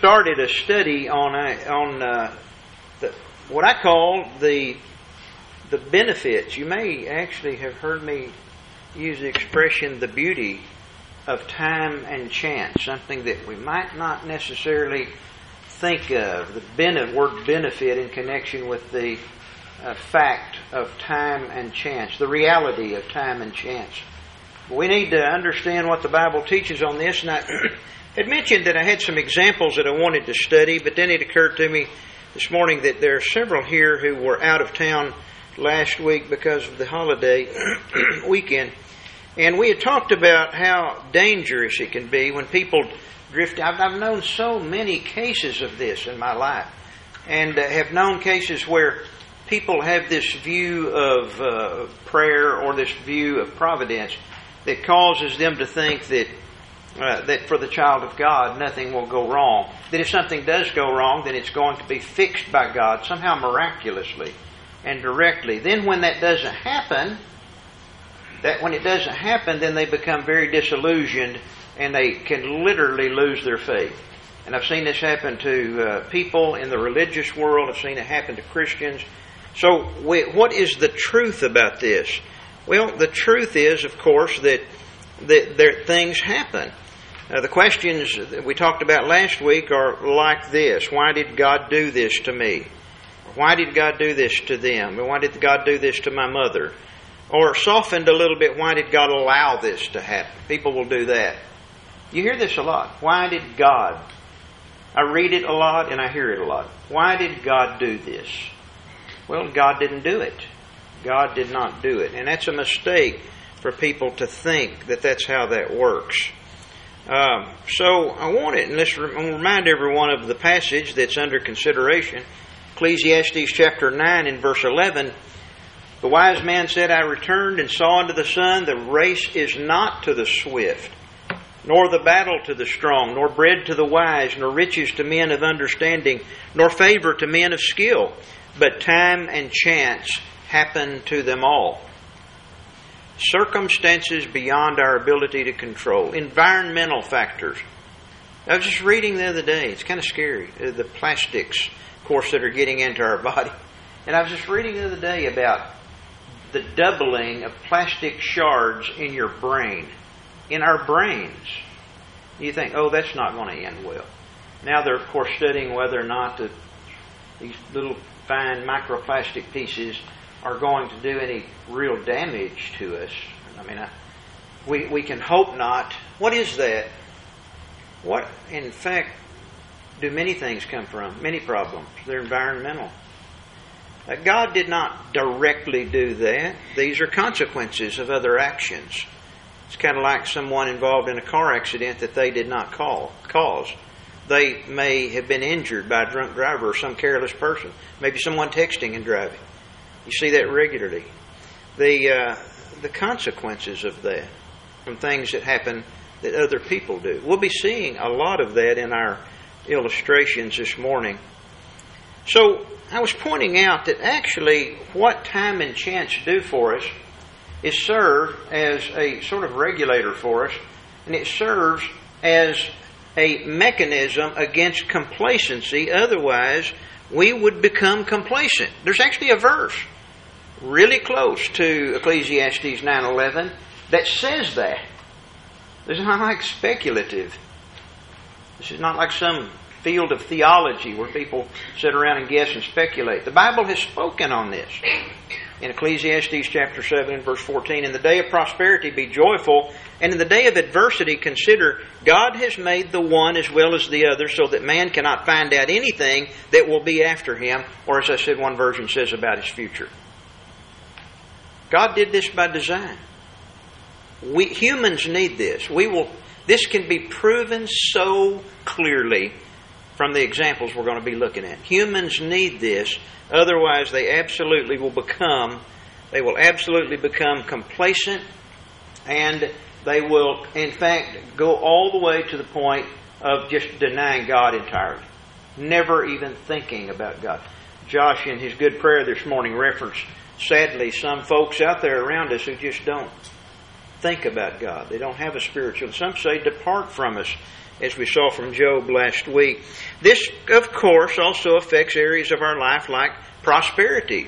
started a study on what I call the benefits. You may actually have heard me use the expression the beauty of time and chance, something that we might not necessarily think of, the word benefit in connection with the fact of time and chance, the reality of time and chance. We need to understand what the Bible teaches on this, and I had mentioned that I had some examples that I wanted to study, but then it occurred to me this morning that there are several here who were out of town last week because of the holiday weekend. And we had talked about how dangerous it can be when people drift. I've known so many cases of this in my life, and have known cases where people have this view of prayer or this view of providence that causes them to think that for the child of God nothing will go wrong. That if something does go wrong, then it's going to be fixed by God somehow miraculously and directly. Then when that doesn't happen, then they become very disillusioned and they can literally lose their faith. And I've seen this happen to people in the religious world. I've seen it happen to Christians. So what is the truth about this? Well, the truth is, of course, that things happen. The questions that we talked about last week are like this. Why did God do this to me? Why did God do this to them? Why did God do this to my mother? Or softened a little bit, why did God allow this to happen? People will do that. You hear this a lot. Why did God? I read it a lot and I hear it a lot. Why did God do this? Well, God didn't do it. God did not do it. And that's a mistake for people to think that that's how that works. So I want it, and let's remind everyone of the passage that's under consideration. Ecclesiastes chapter 9 and verse 11. The wise man said, I returned and saw under the sun, the race is not to the swift, nor the battle to the strong, nor bread to the wise, nor riches to men of understanding, nor favor to men of skill, but time and chance happen to them all. Circumstances beyond our ability to control. Environmental factors. I was just reading the other day. It's kind of scary. The plastics, of course, that are getting into our body. And I was just reading the other day about the doubling of plastic shards in your brain. In our brains. You think, oh, that's not going to end well. Now they're, of course, studying whether or not these little fine microplastic pieces are going to do any real damage to us. I mean, we can hope not. What is that? What, in fact, do many things come from? Many problems. They're environmental. God did not directly do that. These are consequences of other actions. It's kind of like someone involved in a car accident that they did not cause. They may have been injured by a drunk driver or some careless person. Maybe someone texting and driving. You see that regularly. The consequences of that from things that happen that other people do. We'll be seeing a lot of that in our illustrations this morning. So I was pointing out that actually what time and chance do for us is serve as a sort of regulator for us, and it serves as a mechanism against complacency. Otherwise, we would become complacent. There's actually a verse really close to Ecclesiastes 9:11 that says that. This is not like speculative. This is not like some field of theology where people sit around and guess and speculate. The Bible has spoken on this. In Ecclesiastes chapter 7 and verse 14, in the day of prosperity be joyful, and in the day of adversity consider God has made the one as well as the other, so that man cannot find out anything that will be after him, or as I said, one version says about his future. God did this by design. We humans need this. This can be proven so clearly from the examples we're going to be looking at. Humans need this, otherwise they will absolutely become complacent, and they will in fact go all the way to the point of just denying God entirely. Never even thinking about God. Josh in his good prayer this morning referenced, sadly, some folks out there around us who just don't think about God. They don't have a spiritual. Some say, depart from us. as we saw from Job last week. This, of course, also affects areas of our life like prosperity.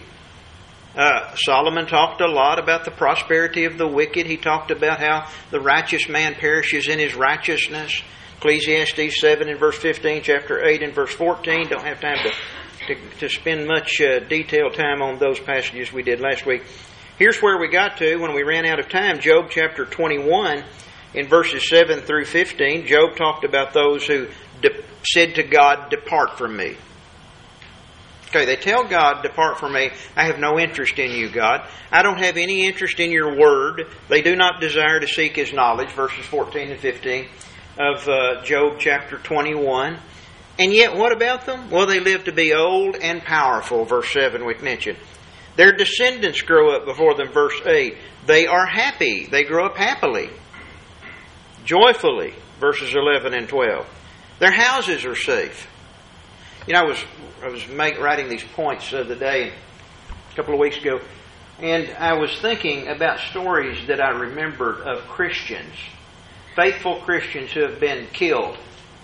Solomon talked a lot about the prosperity of the wicked. He talked about how the righteous man perishes in his righteousness. Ecclesiastes 7 and verse 15, chapter 8 and verse 14. Don't have time to spend much detailed time on those passages we did last week. Here's where we got to when we ran out of time. Job chapter 21 in verses 7 through 15. Job talked about those who said to God, "Depart from me." Okay, they tell God, "Depart from me. I have no interest in you, God. I don't have any interest in your word." They do not desire to seek His knowledge, verses 14 and 15 of Job chapter 21. And yet, what about them? Well, they live to be old and powerful, verse 7 we mentioned. Their descendants grow up before them, verse 8. They are happy. They grow up happily, joyfully, verses 11 and 12. Their houses are safe. You know, I was writing these points the other day, a couple of weeks ago, and I was thinking about stories that I remembered of Christians, faithful Christians who have been killed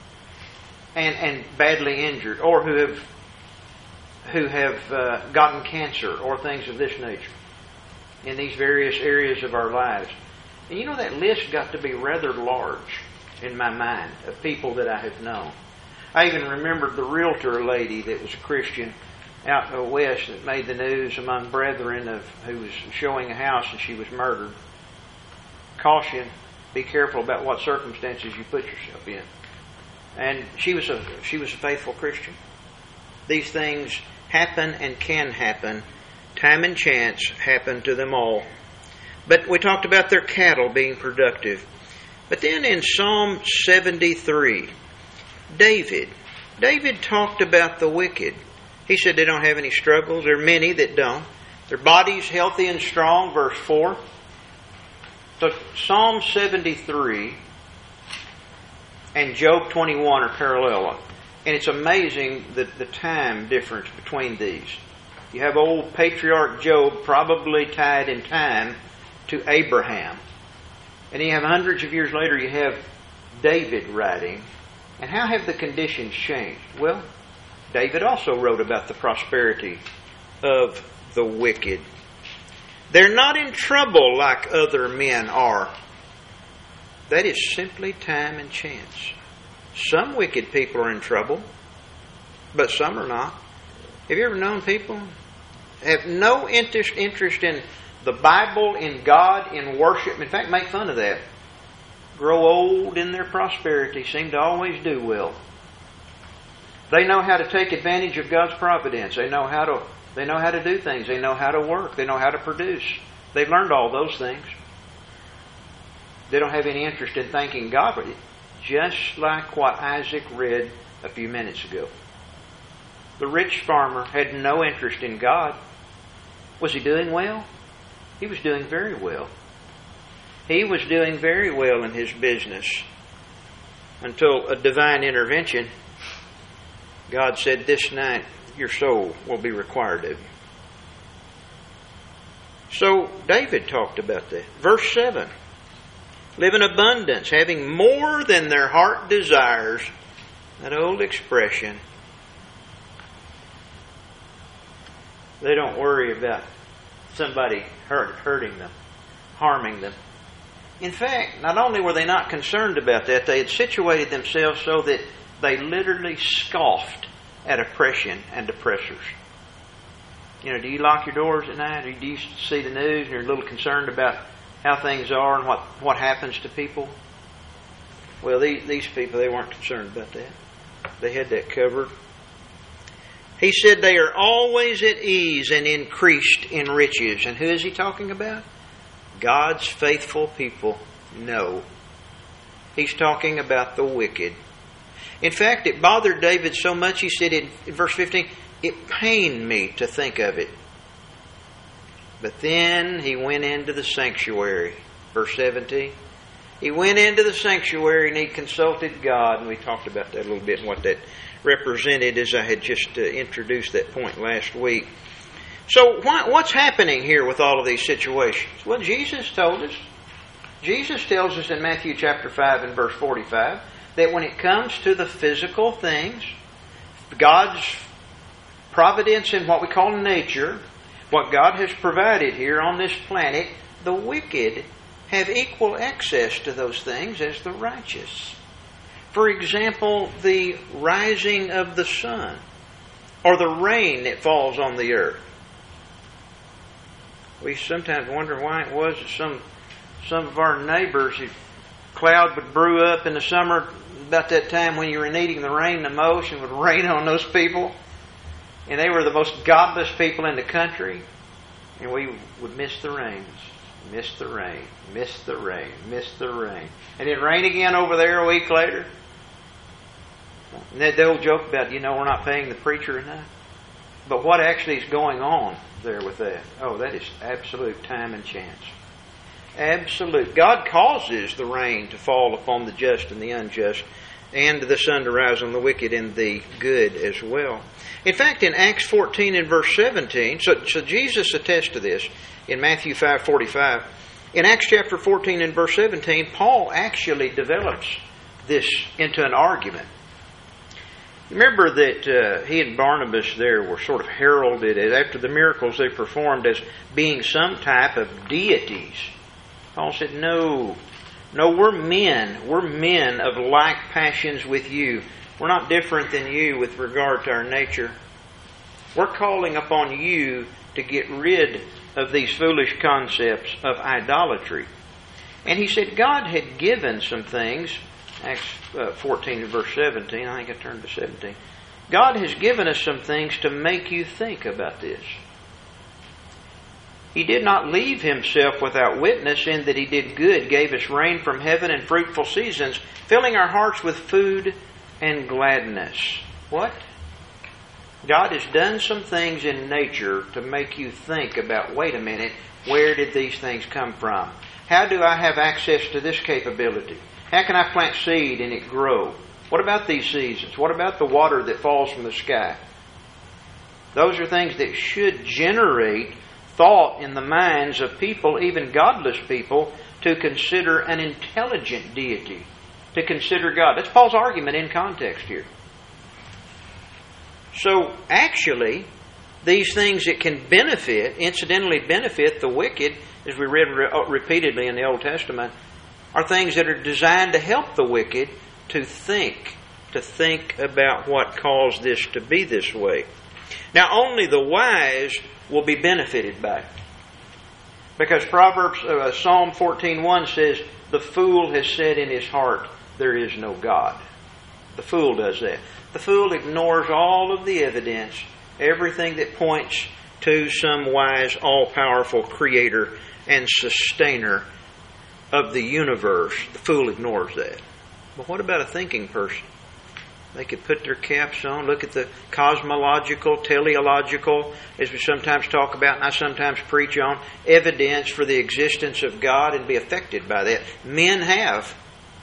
and badly injured, or who have gotten cancer or things of this nature in these various areas of our lives. And you know, that list got to be rather large in my mind of people that I have known. I even remembered the realtor lady that was a Christian out west that made the news among brethren of who was showing a house and she was murdered. Caution, be careful about what circumstances you put yourself in. And she was a faithful Christian. These things happen and can happen. Time and chance happen to them all. But we talked about their cattle being productive. But then in Psalm 73, David talked about the wicked. He said they don't have any struggles. There are many that don't. Their body's healthy and strong, verse 4. So Psalm 73 and Job 21 are parallel. And it's amazing the time difference between these. You have old patriarch Job probably tied in time to Abraham. And you have hundreds of years later, you have David writing. And how have the conditions changed? Well, David also wrote about the prosperity of the wicked. They're not in trouble like other men are. That is simply time and chance. Some wicked people are in trouble, but some are not. Have you ever known people have no interest in the Bible, in God, in worship? In fact, make fun of that. Grow old in their prosperity, seem to always do well. They know how to take advantage of God's providence. They know how to do things. They know how to work. They know how to produce. They've learned all those things. They don't have any interest in thanking God for it. Just like what Isaac read a few minutes ago. The rich farmer had no interest in God. Was he doing well? He was doing very well. He was doing very well in his business until a divine intervention. God said, "This night your soul will be required of you." So David talked about that. Verse 7. Live in abundance, having more than their heart desires. That old expression. They don't worry about somebody hurting them, harming them. In fact, not only were they not concerned about that, they had situated themselves so that they literally scoffed at oppression and oppressors. You know, do you lock your doors at night? Or do you see the news and you're a little concerned about how things are and what happens to people? Well, these people, they weren't concerned about that. They had that covered. He said they are always at ease and increased in riches. And who is he talking about? God's faithful people. No. He's talking about the wicked. In fact, it bothered David so much, he said in verse 15, "It pained me to think of it." But then he went into the sanctuary. Verse 17. He went into the sanctuary and he consulted God. And we talked about that a little bit and what that represented as I had just introduced that point last week. So what's happening here with all of these situations? Well, Jesus told us. Jesus tells us in Matthew chapter 5 and verse 45 that when it comes to the physical things, God's providence in what we call nature, what God has provided here on this planet, the wicked have equal access to those things as the righteous. For example, the rising of the sun, or the rain that falls on the earth. We sometimes wonder why it was that some of our neighbors, a cloud would brew up in the summer about that time when you were needing the rain the most, and would rain on those people. And they were the most godless people in the country. And we would miss the rains. Miss the rain. Miss the rain. Miss the rain. And it'd rain again over there a week later. And the old joke about, we're not paying the preacher enough. But what actually is going on there with that? Oh, that is absolute time and chance. Absolute. God causes the rain to fall upon the just and the unjust, and the sun to rise on the wicked and the good as well. In fact, in Acts 14 and verse 17, so Jesus attests to this in Matthew 5:45. In Acts chapter 14 and verse 17, Paul actually develops this into an argument. Remember that he and Barnabas there were sort of heralded as, after the miracles they performed, as being some type of deities. Paul said, No, we're men. We're men of like passions with you. We're not different than you with regard to our nature. We're calling upon you to get rid of these foolish concepts of idolatry. And he said God had given some things. Acts 14 and verse 17. I think I turned to 17. God has given us some things to make you think about this. He did not leave Himself without witness, in that He did good, gave us rain from heaven and fruitful seasons, filling our hearts with food and gladness. What? God has done some things in nature to make you think about, wait a minute, where did these things come from? How do I have access to this capability? How can I plant seed and it grow? What about these seasons? What about the water that falls from the sky? Those are things that should generate thought in the minds of people, even godless people, to consider an intelligent deity, to consider God. That's Paul's argument in context here. So, actually, these things that can incidentally benefit the wicked, as we read repeatedly in the Old Testament, are things that are designed to help the wicked to think about what caused this to be this way. Now, only the wise will be benefited by it. Because Psalm 14:1 says, the fool has said in his heart, there is no God. The fool does that. The fool ignores all of the evidence, everything that points to some wise, all-powerful creator and sustainer of the universe. The fool ignores that. But what about a thinking person? They could put their caps on, look at the cosmological, teleological, as we sometimes talk about and I sometimes preach on, evidence for the existence of God and be affected by that. Men have.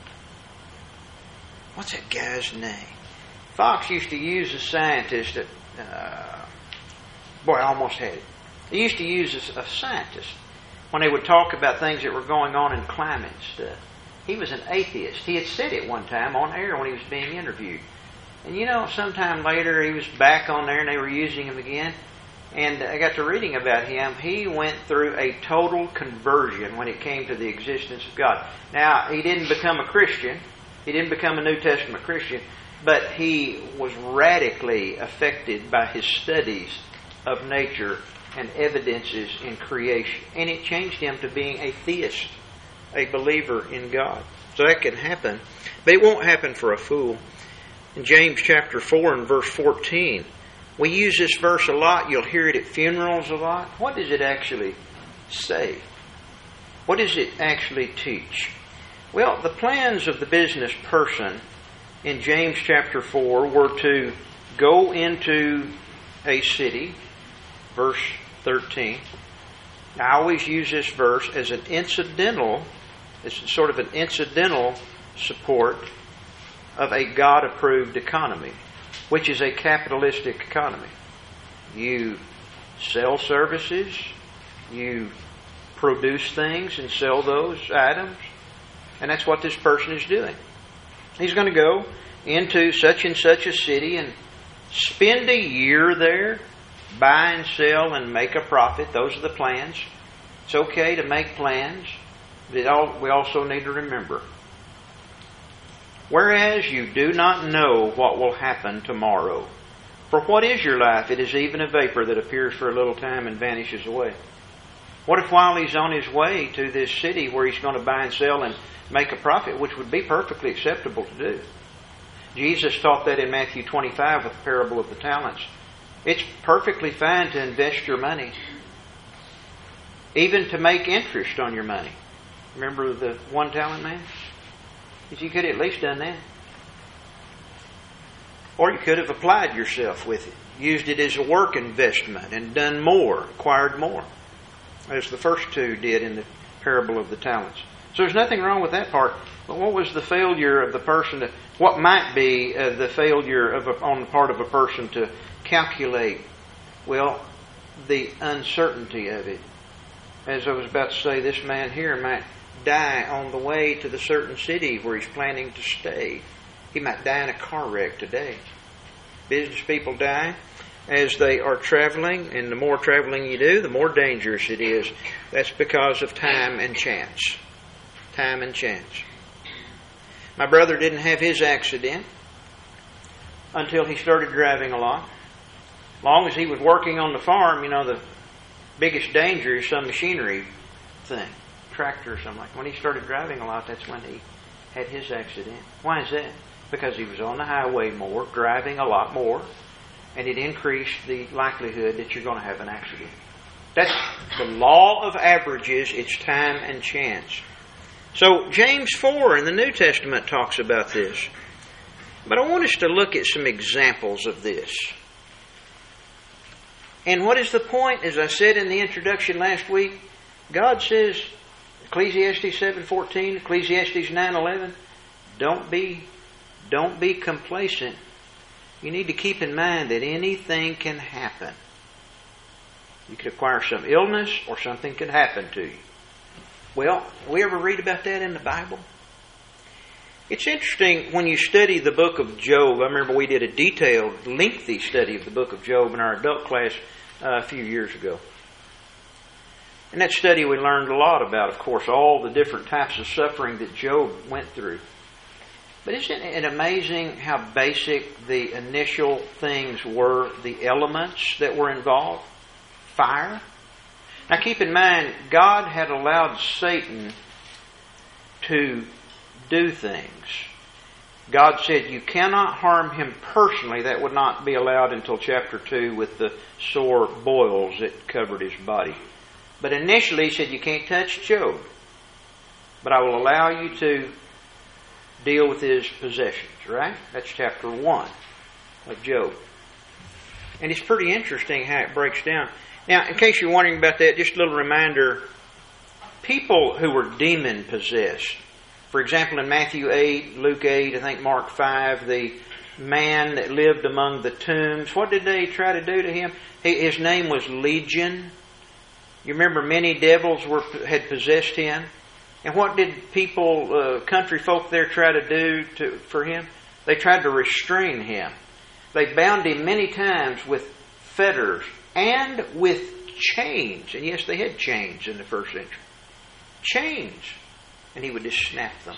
What's that guy's name? Fox used to use a scientist I almost had it. He used to use a scientist when they would talk about things that were going on in climate and stuff. He was an atheist. He had said it one time on air when he was being interviewed. And sometime later he was back on there and they were using him again. And I got to reading about him. He went through a total conversion when it came to the existence of God. Now, he didn't become a Christian. He didn't become a New Testament Christian. But he was radically affected by his studies of nature and evidences in creation. And it changed him to being a theist, a believer in God. So that can happen. But it won't happen for a fool. In James chapter 4 and verse 14, we use this verse a lot. You'll hear it at funerals a lot. What does it actually say? What does it actually teach? Well, the plans of the business person in James chapter 4 were to go into a city, verse 13. I always use this verse as an incidental, it's sort of an incidental support of a God-approved economy, which is a capitalistic economy. You sell services, you produce things and sell those items, and that's what this person is doing. He's going to go into such and such a city and spend a year there, buy and sell and make a profit. Those are the plans. It's okay to make plans. We also need to remember, whereas you do not know what will happen tomorrow. For what is your life? It is even a vapor that appears for a little time and vanishes away. What if while he's on his way to this city where he's going to buy and sell and make a profit, which would be perfectly acceptable to do? Jesus taught that in Matthew 25 with the parable of the talents. It's perfectly fine to invest your money, even to make interest on your money. Remember the 1 talent man? You could have at least done that. Or you could have applied yourself with it, used it as a work investment and done more, acquired more, as the first two did in the parable of the talents. So there's nothing wrong with that part. But what was the failure of the person what might be the failure on the part of a person to calculate? Well, the uncertainty of it. As I was about to say, this man here might die on the way to the certain city where he's planning to stay. He might die in a car wreck today. Business people die as they are traveling, and the more traveling you do, the more dangerous it is. That's because of time and chance. Time and chance. My brother didn't have his accident until he started driving a lot. As long as he was working on the farm, the biggest danger is some machinery thing, tractor or something like that. When he started driving a lot, that's when he had his accident. Why is that? Because he was on the highway more, driving a lot more, and it increased the likelihood that you're going to have an accident. That's the law of averages. It's time and chance. So James 4 in the New Testament talks about this. But I want us to look at some examples of this. And what is the point? As I said in the introduction last week, God says, Ecclesiastes 7:14, Ecclesiastes 9:11, don't be complacent. You need to keep in mind that anything can happen. You could acquire some illness or something could happen to you. Well, we ever read about that in the Bible? It's interesting when you study the book of Job. I remember we did a detailed, lengthy study of the book of Job in our adult class a few years ago. In that study we learned a lot about, of course, all the different types of suffering that Job went through. But isn't it amazing how basic the initial things were, the elements that were involved? Fire. Now keep in mind, God had allowed Satan to do things. God said you cannot harm him personally. That would not be allowed until chapter 2 with the sore boils that covered his body. But initially he said you can't touch Job, but I will allow you to deal with his possessions, right? That's chapter 1 of Job. And it's pretty interesting how it breaks down. Now, in case you're wondering about that, just a little reminder. People who were demon-possessed, for example, in Matthew 8, Luke 8, I think Mark 5, the man that lived among the tombs, what did they try to do to him? His name was Legion. You remember many devils had possessed him. And what did country folk there try to do for him? They tried to restrain him. They bound him many times with fetters and with chains. And yes, they had chains in the first century. Chains. And he would just snap them.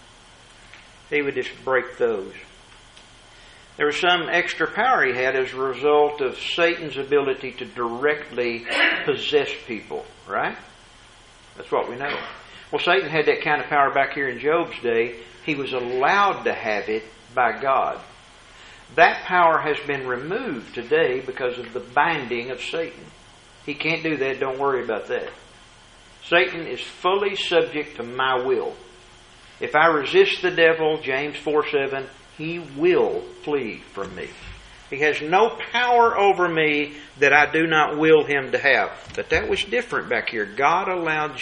He would just break those. There was some extra power he had as a result of Satan's ability to directly possess people, right? That's what we know. Well, Satan had that kind of power back here in Job's day. He was allowed to have it by God. That power has been removed today because of the binding of Satan. He can't do that. Don't worry about that. Satan is fully subject to my will. If I resist the devil, James 4:7, he will flee from me. He has no power over me that I do not will him to have. But that was different back here. God allowed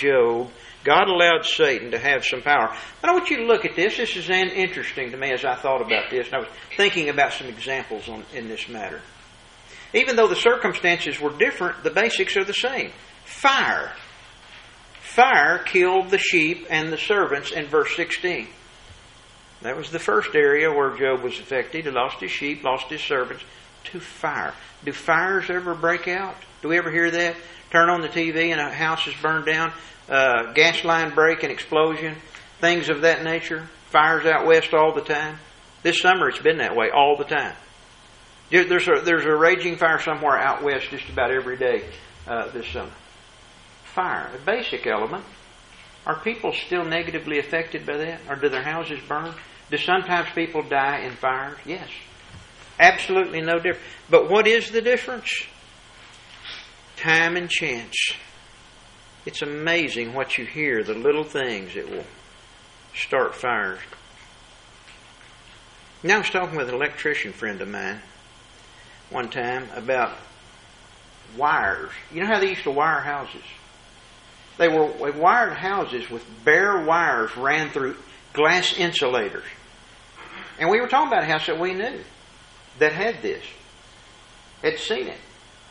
Satan to have some power. But I want you to look at this. This is interesting to me as I thought about this. And I was thinking about some examples in this matter. Even though the circumstances were different, the basics are the same. Fire. Fire killed the sheep and the servants in verse 16. That was the first area where Job was affected. He lost his sheep, lost his servants to fire. Do fires ever break out? Do we ever hear that? Turn on the TV and a house is burned down, gas line break, an explosion, things of that nature. Fires out west all the time. This summer it's been that way all the time. There's a raging fire somewhere out west just about every day this summer. Fire, a basic element. Are people still negatively affected by that? Or do their houses burn? Do sometimes people die in fires? Yes. Absolutely no difference. But what is the difference? Time and chance. It's amazing what you hear, the little things that will start fires. Now I was talking with an electrician friend of mine one time about wires. You know how they used to wire houses? They wired houses with bare wires ran through glass insulators. And we were talking about a house that we knew that had this. Had seen it.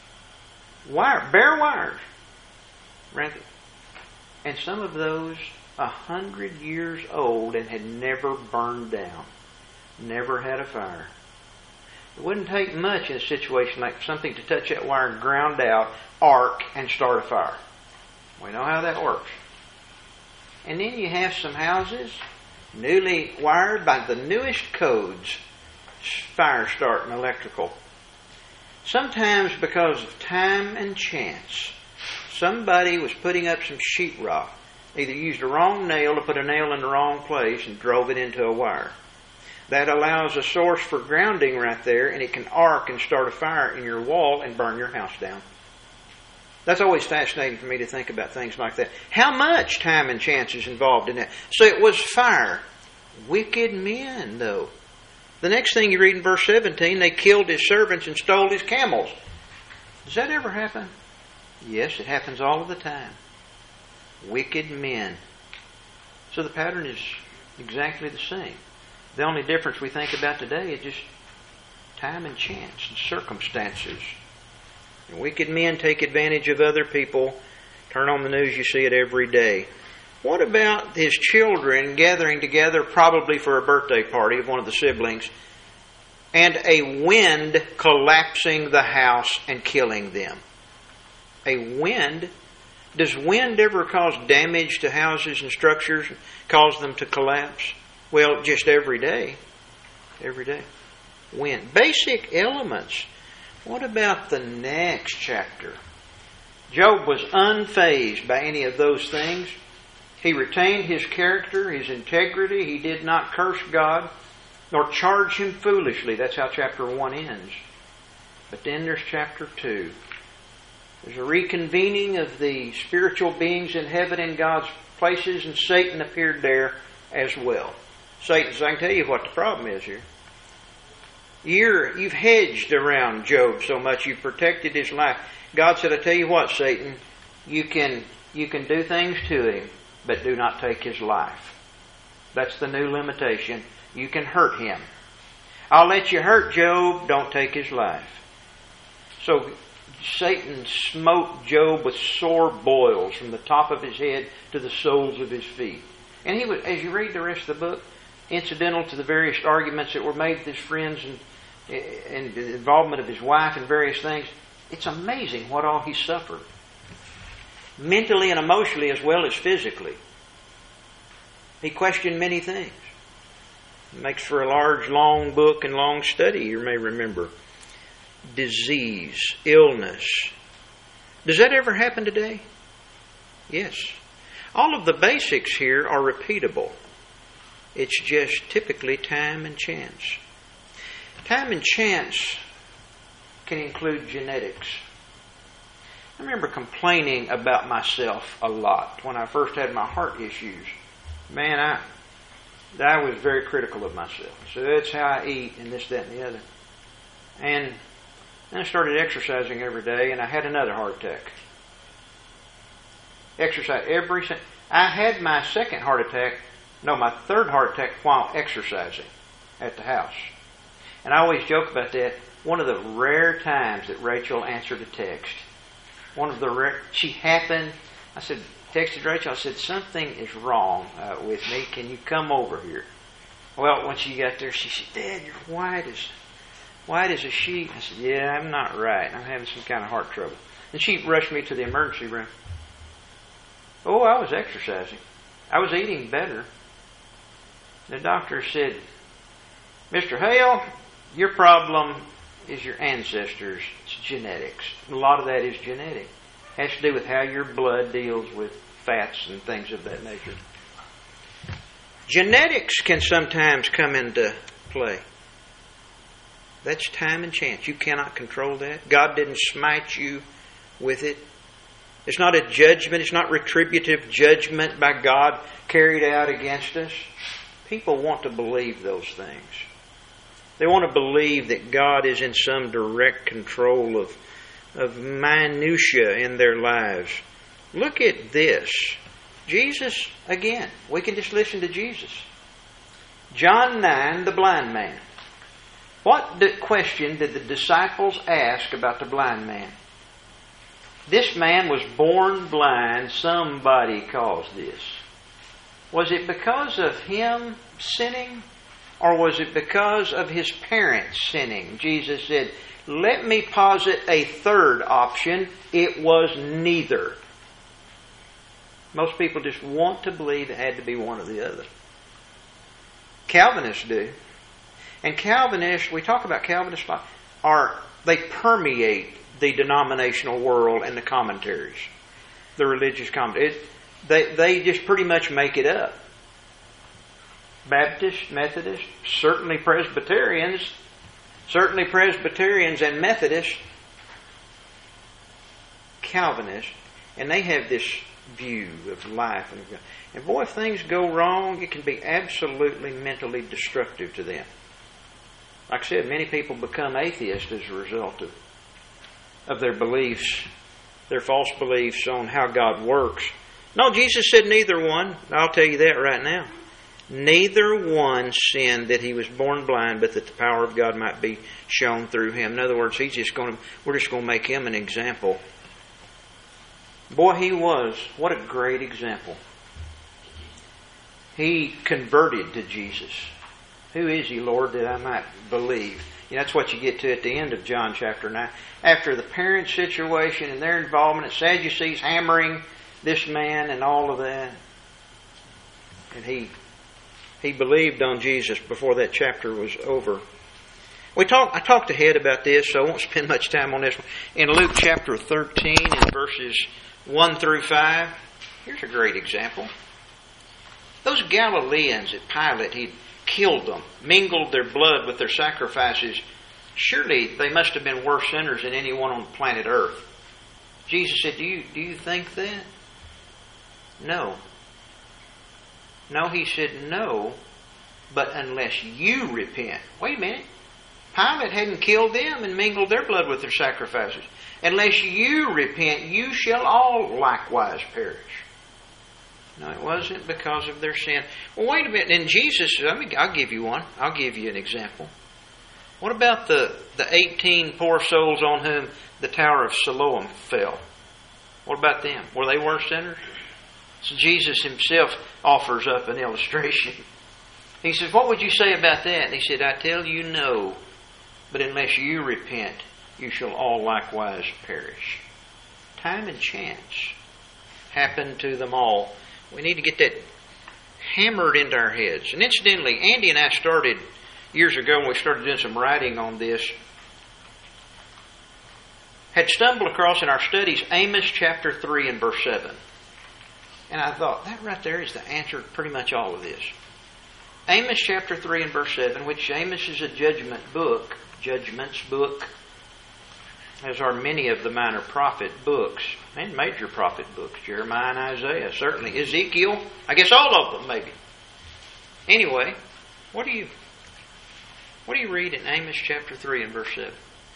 Bare wires ran through. And some of those 100 years old and had never burned down. Never had a fire. It wouldn't take much in a situation like something to touch that wire, ground out, arc, and start a fire. We know how that works. And then you have some houses newly wired by the newest codes, fire starting electrical. Sometimes because of time and chance, somebody was putting up some sheetrock, either used a wrong nail to put a nail in the wrong place and drove it into a wire. That allows a source for grounding right there, and it can arc and start a fire in your wall and burn your house down. That's always fascinating for me to think about things like that. How much time and chance is involved in that? So it was fire. Wicked men, though. The next thing you read in verse 17, they killed his servants and stole his camels. Does that ever happen? Yes, it happens all of the time. Wicked men. So the pattern is exactly the same. The only difference we think about today is just time and chance and circumstances. And wicked men take advantage of other people. Turn on the news, you see it every day. What about his children gathering together, probably for a birthday party of one of the siblings, and a wind collapsing the house and killing them? A wind? Does wind ever cause damage to houses and structures, cause them to collapse? Well, just every day. Every day. Wind. Basic elements. What about the next chapter? Job was unfazed by any of those things. He retained his character, his integrity. He did not curse God, nor charge him foolishly. That's how chapter 1 ends. But then there's chapter 2. There's a reconvening of the spiritual beings in heaven in God's places, and Satan appeared there as well. Satan says, I can tell you what the problem is here. You've hedged around Job so much, you've protected his life. God said, I tell you what, Satan, you can do things to him, but do not take his life. That's the new limitation. You can hurt him. I'll let you hurt Job, don't take his life. So Satan smote Job with sore boils from the top of his head to the soles of his feet. And he was, as you read the rest of the book, incidental to the various arguments that were made with his friends and the involvement of his wife and various things. It's amazing what all he suffered. Mentally and emotionally as well as physically. He questioned many things. It makes for a large, long book and long study, you may remember. Disease, illness. Does that ever happen today? Yes. All of the basics here are repeatable. It's just typically time and chance. Time and chance can include genetics. I remember complaining about myself a lot when I first had my heart issues. Man, I was very critical of myself. So that's how I eat and this, that, and the other. And then I started exercising every day, and I had another heart attack. I had my my third heart attack while exercising at the house. And I always joke about that. One of the rare times that Rachel answered a text. She happened, texted Rachel, I said, something is wrong with me. Can you come over here? Well, when she got there, she said, "Dad, you're white as a sheet." I said, "Yeah, I'm not right. I'm having some kind of heart trouble." And she rushed me to the emergency room. Oh, I was exercising. I was eating better. The doctor said, "Mr. Hale, your problem is your ancestors. It's genetics. A lot of that is genetic. It has to do with how your blood deals with fats and things of that nature." Genetics can sometimes come into play. That's time and chance. You cannot control that. God didn't smite you with it. It's not a judgment. It's not retributive judgment by God carried out against us. People want to believe those things. They want to believe that God is in some direct control of minutiae in their lives. Look at this. Jesus, again, we can just listen to Jesus. John 9, the blind man. What question did the disciples ask about the blind man? This man was born blind. Somebody caused this. Was it because of him sinning? Or was it because of his parents sinning? Jesus said, let me posit a third option. It was neither. Most people just want to believe it had to be one or the other. Calvinists do. And Calvinists, we talk about Calvinists, they permeate the denominational world and the commentaries, the religious commentaries. They just pretty much make it up. Baptists, Methodists, certainly Presbyterians and Methodists, Calvinists, and they have this view of life. And boy, if things go wrong, it can be absolutely mentally destructive to them. Like I said, many people become atheists as a result of their beliefs, their false beliefs on how God works. No, Jesus said neither one. I'll tell you that right now. Neither one sinned that he was born blind, but that the power of God might be shown through him. In other words, we're just going to make him an example. Boy, he was. What a great example. He converted to Jesus. Who is he, Lord, that I might believe? You know, that's what you get to at the end of John chapter 9. After the parent situation and their involvement, Sadducees hammering this man and all of that. And he believed on Jesus before that chapter was over. I talked ahead about this, so I won't spend much time on this one. In Luke chapter 13 and verses 1 through 5, here's a great example. Those Galileans at Pilate, he'd killed them, mingled their blood with their sacrifices. Surely they must have been worse sinners than anyone on planet Earth. Jesus said, do you think that? No. No, he said, no, but unless you repent. Wait a minute. Pilate hadn't killed them and mingled their blood with their sacrifices. Unless you repent, you shall all likewise perish. No, it wasn't because of their sin. Well, wait a minute. And Jesus, I'll give you one. I'll give you an example. What about the 18 poor souls on whom the Tower of Siloam fell? What about them? Were they worse sinners? So Jesus himself offers up an illustration. He says, what would you say about that? And he said, I tell you no, but unless you repent, you shall all likewise perish. Time and chance happened to them all. We need to get that hammered into our heads. And incidentally, Andy and I started years ago when we started doing some writing on this, had stumbled across in our studies Amos chapter 3 and verse 7. And I thought, that right there is the answer to pretty much all of this. Amos chapter 3 and verse 7, which Amos is a judgments book, as are many of the minor prophet books, and major prophet books, Jeremiah and Isaiah, certainly. Ezekiel, I guess all of them maybe. Anyway, what do you read in Amos chapter 3 and verse 7?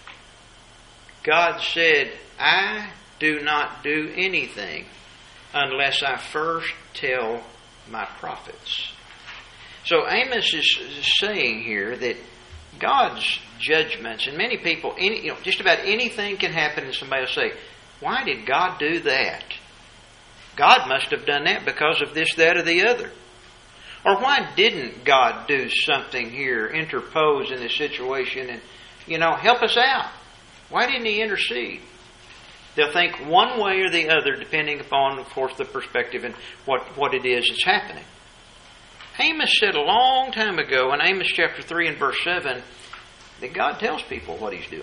God said, I do not do anything unless I first tell my prophets. So Amos is saying here that God's judgments, and many people, just about anything can happen and somebody will say, why did God do that? God must have done that because of this, that, or the other. Or why didn't God do something here, interpose in this situation and, help us out? Why didn't He intercede? They'll think one way or the other, depending upon, of course, the perspective and what it is that's happening. Amos said a long time ago in Amos chapter 3 and verse 7 that God tells people what He's doing.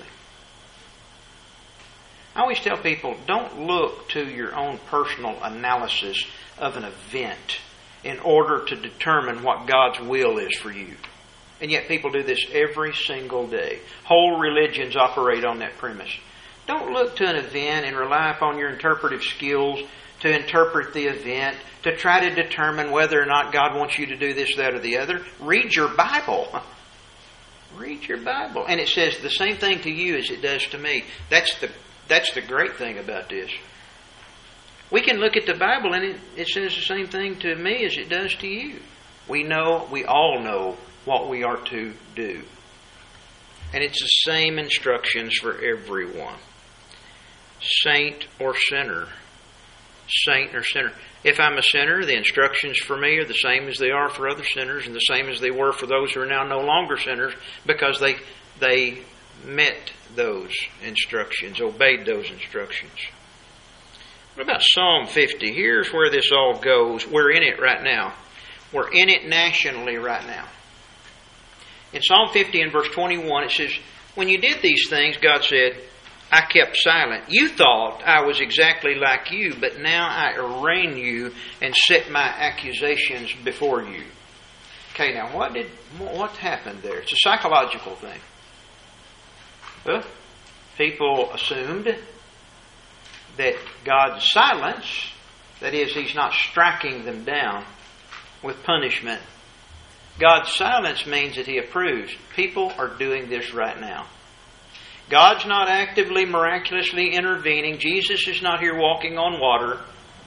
I always tell people, don't look to your own personal analysis of an event in order to determine what God's will is for you. And yet people do this every single day. Whole religions operate on that premise. Don't look to an event and rely upon your interpretive skills to interpret the event, to try to determine whether or not God wants you to do this, that, or the other. Read your Bible. Read your Bible. And it says the same thing to you as it does to me. That's the great thing about this. We can look at the Bible and it says the same thing to me as it does to you. We all know what we are to do. And it's the same instructions for everyone. Saint or sinner. Saint or sinner. If I'm a sinner, the instructions for me are the same as they are for other sinners and the same as they were for those who are now no longer sinners because they met those instructions, obeyed those instructions. What about Psalm 50? Here's where this all goes. We're in it right now. We're in it nationally right now. In Psalm 50 and verse 21 it says, when you did these things, God said, I kept silent. You thought I was exactly like you, but now I arraign you and set my accusations before you. Okay, now what happened there? It's a psychological thing. Well, people assumed that God's silence, that is, He's not striking them down with punishment. God's silence means that He approves. People are doing this right now. God's not actively, miraculously intervening. Jesus is not here walking on water.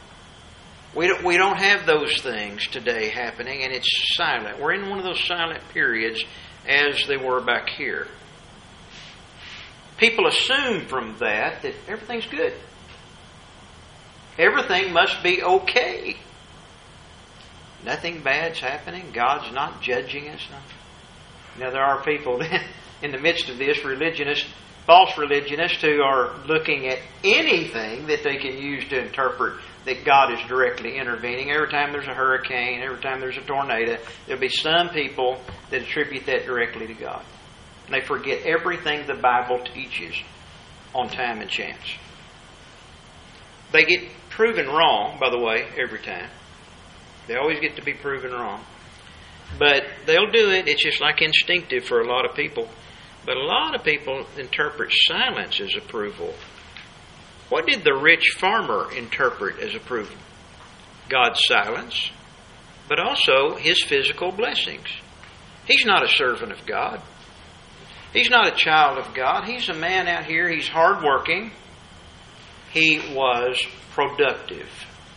We don't have those things today happening, and it's silent. We're in one of those silent periods as they were back here. People assume from that everything's good. Everything must be okay. Nothing bad's happening. God's not judging us. Now, there are people in the midst of this, false religionists, who are looking at anything that they can use to interpret that God is directly intervening. Every time there's a hurricane, every time there's a tornado, there'll be some people that attribute that directly to God. And they forget everything the Bible teaches on time and chance. They get proven wrong, by the way, every time. They always get to be proven wrong. But they'll do it. It's just like instinctive for a lot of people. But a lot of people interpret silence as approval. What did the rich farmer interpret as approval? God's silence, but also His physical blessings. He's not a servant of God. He's not a child of God. He's a man out here. He's hardworking. He was productive.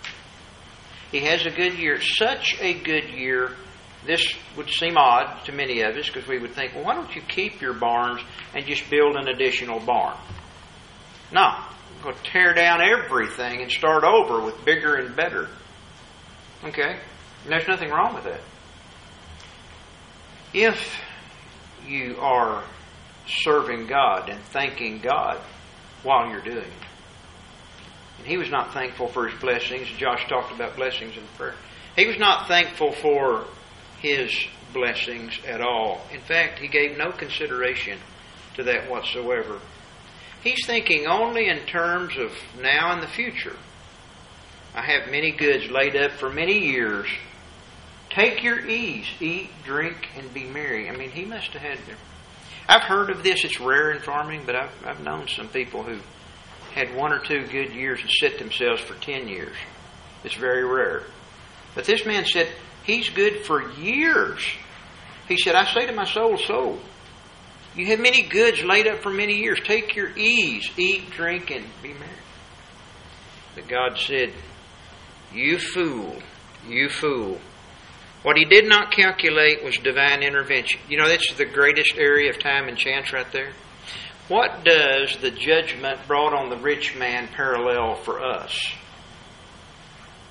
He has a good year. Such a good year. This would seem odd to many of us because we would think, well, why don't you keep your barns and just build an additional barn? No. I'm going to tear down everything and start over with bigger and better. Okay? And there's nothing wrong with that. If you are serving God and thanking God while you're doing it. And he was not thankful for his blessings. Josh talked about blessings in prayer. He was not thankful for his blessings at all. In fact, he gave no consideration to that whatsoever. He's thinking only in terms of now and the future. I have many goods laid up for many years. Take your ease, eat, drink, and be merry. I mean, he must have had them. I've heard of this. It's rare in farming, but I've known some people who had 1 or 2 good years and set themselves for 10 years. It's very rare. But this man said, he's good for years. He said, I say to my soul, you have many goods laid up for many years. Take your ease, eat, drink, and be merry. But God said, you fool, you fool. What he did not calculate was divine intervention. You know, that's the greatest area of time and chance right there. What does the judgment brought on the rich man parallel for us?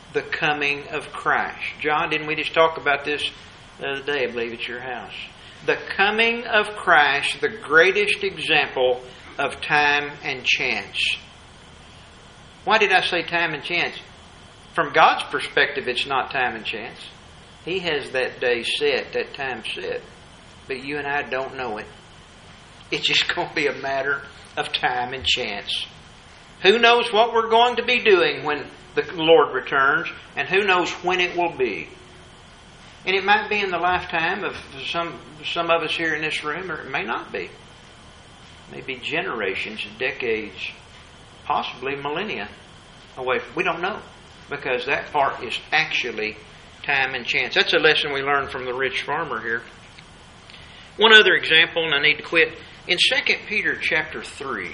the coming of Christ. John, didn't we just talk about this the other day, I believe, at your house? The coming of Christ, the greatest example of time and chance. Why did I say time and chance? From God's perspective, it's not time and chance. He has that day set, that time set. But you and I don't know it. It's just going to be a matter of time and chance. Who knows what we're going to be doing when the Lord returns, and who knows when it will be. And it might be in the lifetime of some of us here in this room, or it may not be. It may be generations, decades, possibly millennia away. We don't know, because that part is actually time and chance. That's a lesson we learned from the rich farmer here. One other example, and I need to quit. In 2 Peter chapter 3,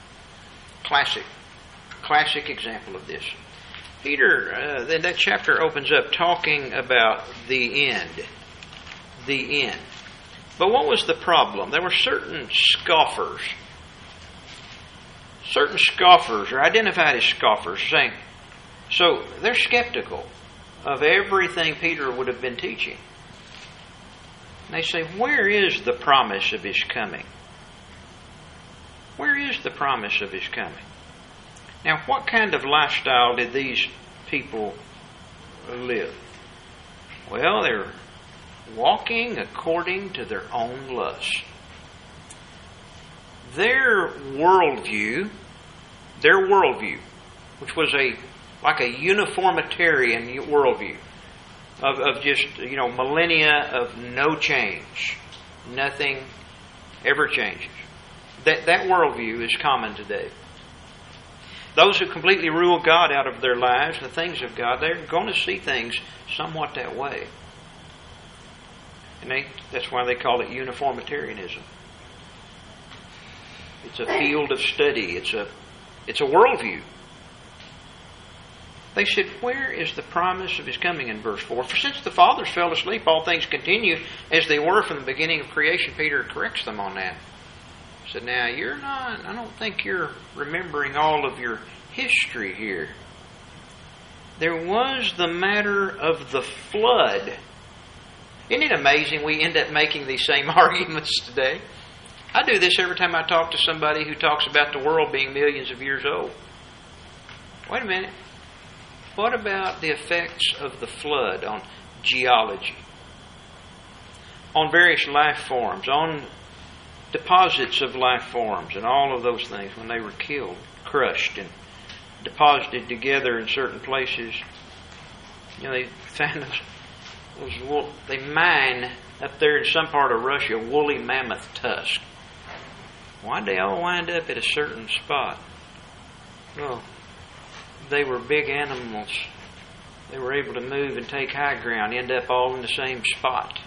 classic example of this. Peter, then that chapter opens up talking about the end. The end. But what was the problem? There were certain scoffers. Certain scoffers are identified as scoffers, saying, so they're skeptical of everything Peter would have been teaching. And they say, where is the promise of His coming? Where is the promise of His coming? Now, what kind of lifestyle did these people live? Well, they're walking according to their own lusts. Their worldview, which was like a uniformitarian worldview of just, millennia of no change. Nothing ever changes. That worldview is common today. Those who completely rule God out of their lives, the things of God, they're going to see things somewhat that way. And that's why they call it uniformitarianism. It's a field of study. It's a worldview. They said, where is the promise of His coming in verse 4? For since the fathers fell asleep, all things continue as they were from the beginning of creation. Peter corrects them on that. He said, now I don't think you're remembering all of your history here. There was the matter of the flood. Isn't it amazing we end up making these same arguments today? I do this every time I talk to somebody who talks about the world being millions of years old. Wait a minute. What about the effects of the flood on geology, on various life forms, on deposits of life forms, and all of those things when they were killed, crushed, and deposited together in certain places? They found they mine up there in some part of Russia woolly mammoth tusk. Why'd they all wind up at a certain spot? Well, they were big animals. They were able to move and take high ground, end up all in the same spot,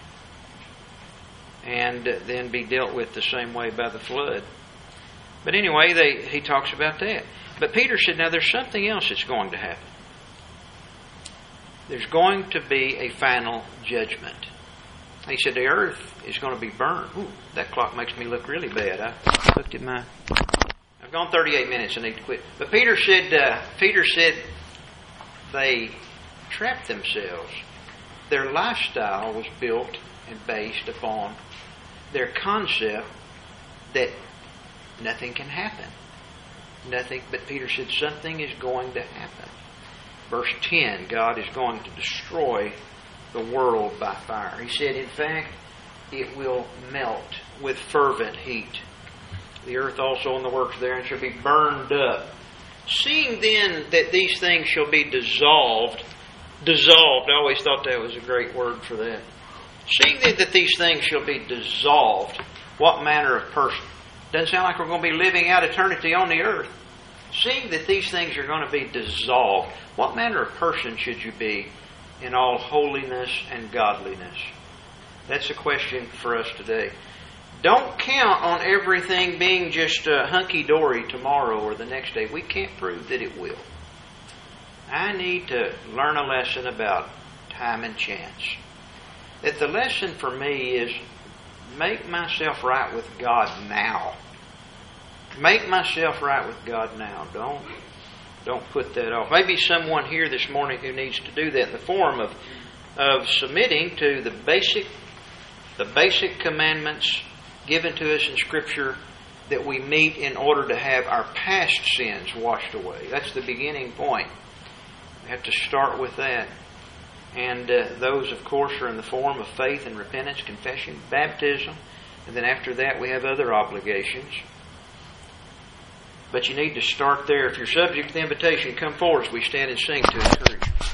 and then be dealt with the same way by the flood. But anyway, he talks about that. But Peter said, now there's something else that's going to happen. There's going to be a final judgment. He said the earth is going to be burned. Ooh, that clock makes me look really bad. I looked at I've gone 38 minutes. I need to quit. But Peter said they trapped themselves. Their lifestyle was built and based upon their concept that nothing can happen. Nothing. But Peter said something is going to happen. Verse 10, God is going to destroy the world by fire. He said, in fact, it will melt with fervent heat. The earth also and the works therein shall be burned up. Seeing then that these things shall be dissolved, I always thought that was a great word for that. Seeing then that these things shall be dissolved, what manner of person? Doesn't sound like we're going to be living out eternity on the earth. Seeing that these things are going to be dissolved, what manner of person should you be in all holiness and godliness? That's a question for us today. Don't count on everything being just hunky-dory tomorrow or the next day. We can't prove that it will. I need to learn a lesson about time and chance. That the lesson for me is make myself right with God now. Make myself right with God now. Don't put that off. Maybe someone here this morning who needs to do that in the form of submitting to the basic commandments given to us in Scripture that we meet in order to have our past sins washed away. That's the beginning point. We have to start with that. And those, of course, are in the form of faith and repentance, confession, baptism. And then after that, we have other obligations. But you need to start there. If you're subject to the invitation, come forward as we stand and sing to encourage you.